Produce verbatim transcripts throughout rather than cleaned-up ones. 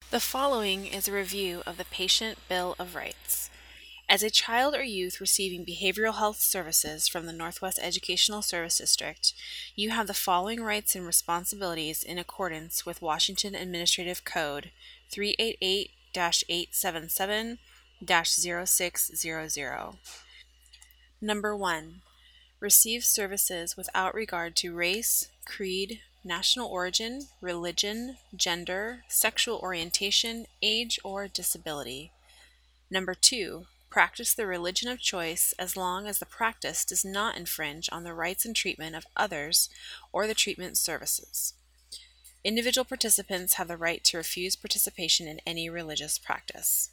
The following is a review of the Patient Bill of Rights. As a child or youth receiving behavioral health services from the Northwest Educational Service District, you have the following rights and responsibilities in accordance with Washington Administrative Code three eighty-eight dash eight seventy-seven dash zero six zero zero. Number one, receive services without regard to race, creed, national origin, religion, gender, sexual orientation, age, or disability. Number two, practice the religion of choice as long as the practice does not infringe on the rights and treatment of others or the treatment services. Individual participants have the right to refuse participation in any religious practice.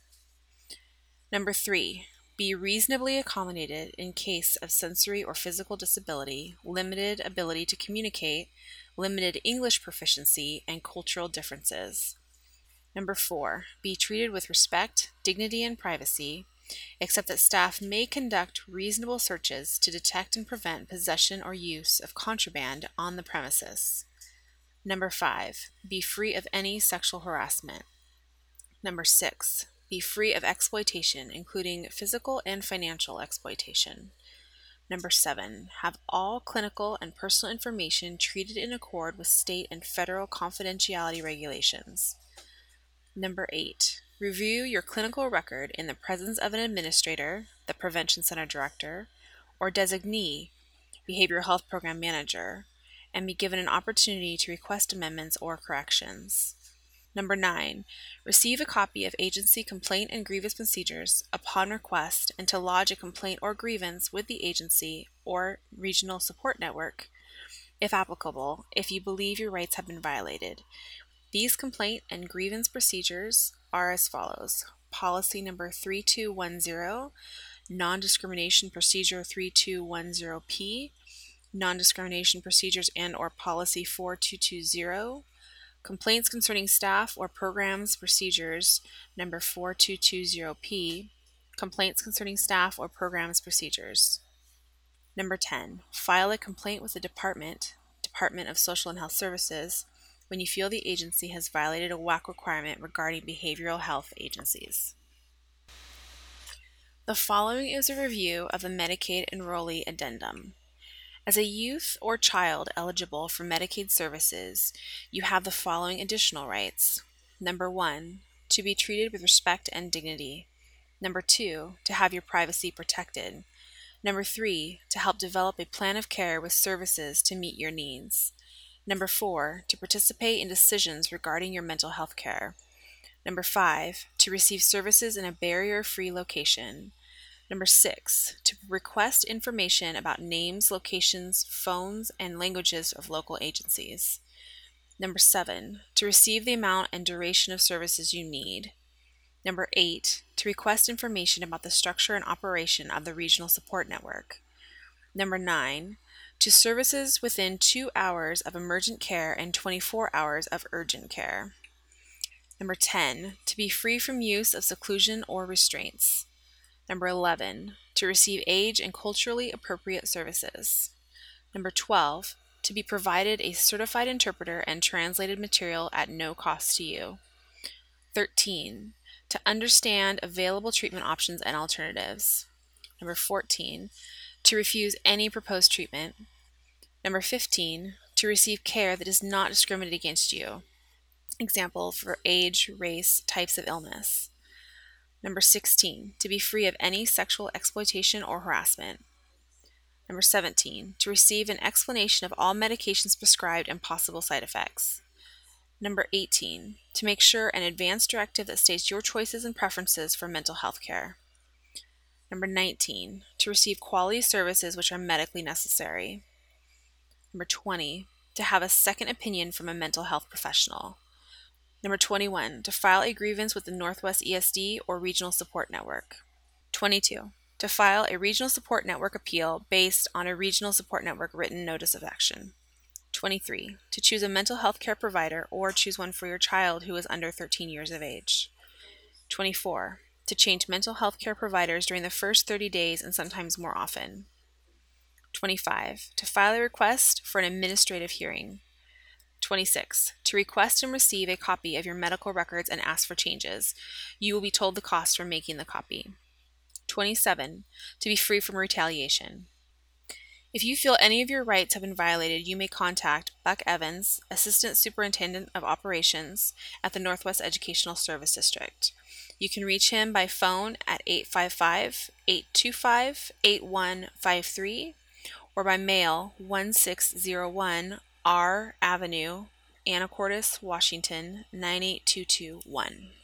Number three, be reasonably accommodated in case of sensory or physical disability, limited ability to communicate, limited English proficiency, and cultural differences. Number four, be treated with respect, dignity, and privacy, except that staff may conduct reasonable searches to detect and prevent possession or use of contraband on the premises. Number five, be free of any sexual harassment. Number six, be free of exploitation, including physical and financial exploitation. Number seven, have all clinical and personal information treated in accord with state and federal confidentiality regulations. Number eight, review your clinical record in the presence of an administrator, the Prevention Center director, or designee, behavioral health program manager, and be given an opportunity to request amendments or corrections. Number nine, receive a copy of agency complaint and grievance procedures upon request and to lodge a complaint or grievance with the agency or regional support network, if applicable, if you believe your rights have been violated. These complaint and grievance procedures are as follows. Policy number three two one zero, Non-Discrimination Procedure three two one zero P, Non-Discrimination Procedures and or Policy four two two zero, Complaints concerning staff or programs procedures number four two two zero P, Complaints concerning staff or programs procedures. Number ten, file a complaint with the Department, Department of Social and Health Services, when you feel the agency has violated a W A C requirement regarding behavioral health agencies. The following is a review of the Medicaid Enrollee Addendum. As a youth or child eligible for Medicaid services, you have the following additional rights. Number one, to be treated with respect and dignity. Number two, to have your privacy protected. Number three, to help develop a plan of care with services to meet your needs. Number four, to participate in decisions regarding your mental health care. Number five, to receive services in a barrier-free location. Number six, to request information about names, locations, phones, and languages of local agencies. Number seven, to receive the amount and duration of services you need. Number eight, to request information about the structure and operation of the regional support network. Number nine, to services within two hours of emergent care and twenty-four hours of urgent care. Number ten, to be free from use of seclusion or restraints. Number eleven, to receive age and culturally appropriate services. Number twelve, to be provided a certified interpreter and translated material at no cost to you. thirteen, to understand available treatment options and alternatives. Number fourteen, to refuse any proposed treatment. Number fifteen, to receive care that does not discriminate against you. Example for age, race, types of illness. Number sixteen, to be free of any sexual exploitation or harassment. Number seventeen, to receive an explanation of all medications prescribed and possible side effects. Number eighteen, to make sure an advance directive that states your choices and preferences for mental health care. Number nineteen, to receive quality services which are medically necessary. Number twenty, to have a second opinion from a mental health professional. Number twenty-one, to file a grievance with the Northwest E S D or Regional Support Network. twenty-two, to file a Regional Support Network appeal based on a Regional Support Network written notice of action. twenty-three, to choose a mental health care provider or choose one for your child who is under thirteen years of age. twenty-four, to change mental health care providers during the first thirty days and sometimes more often. twenty-five, to file a request for an administrative hearing. twenty-six. To request and receive a copy of your medical records and ask for changes. You will be told the cost for making the copy. twenty-seven. To be free from retaliation. If you feel any of your rights have been violated, you may contact Buck Evans, Assistant Superintendent of Operations at the Northwest Educational Service District. You can reach him by phone at eight five five, eight two five, eight one five three or by mail one six zero one R Avenue, Anacortes, Washington nine eight two two one.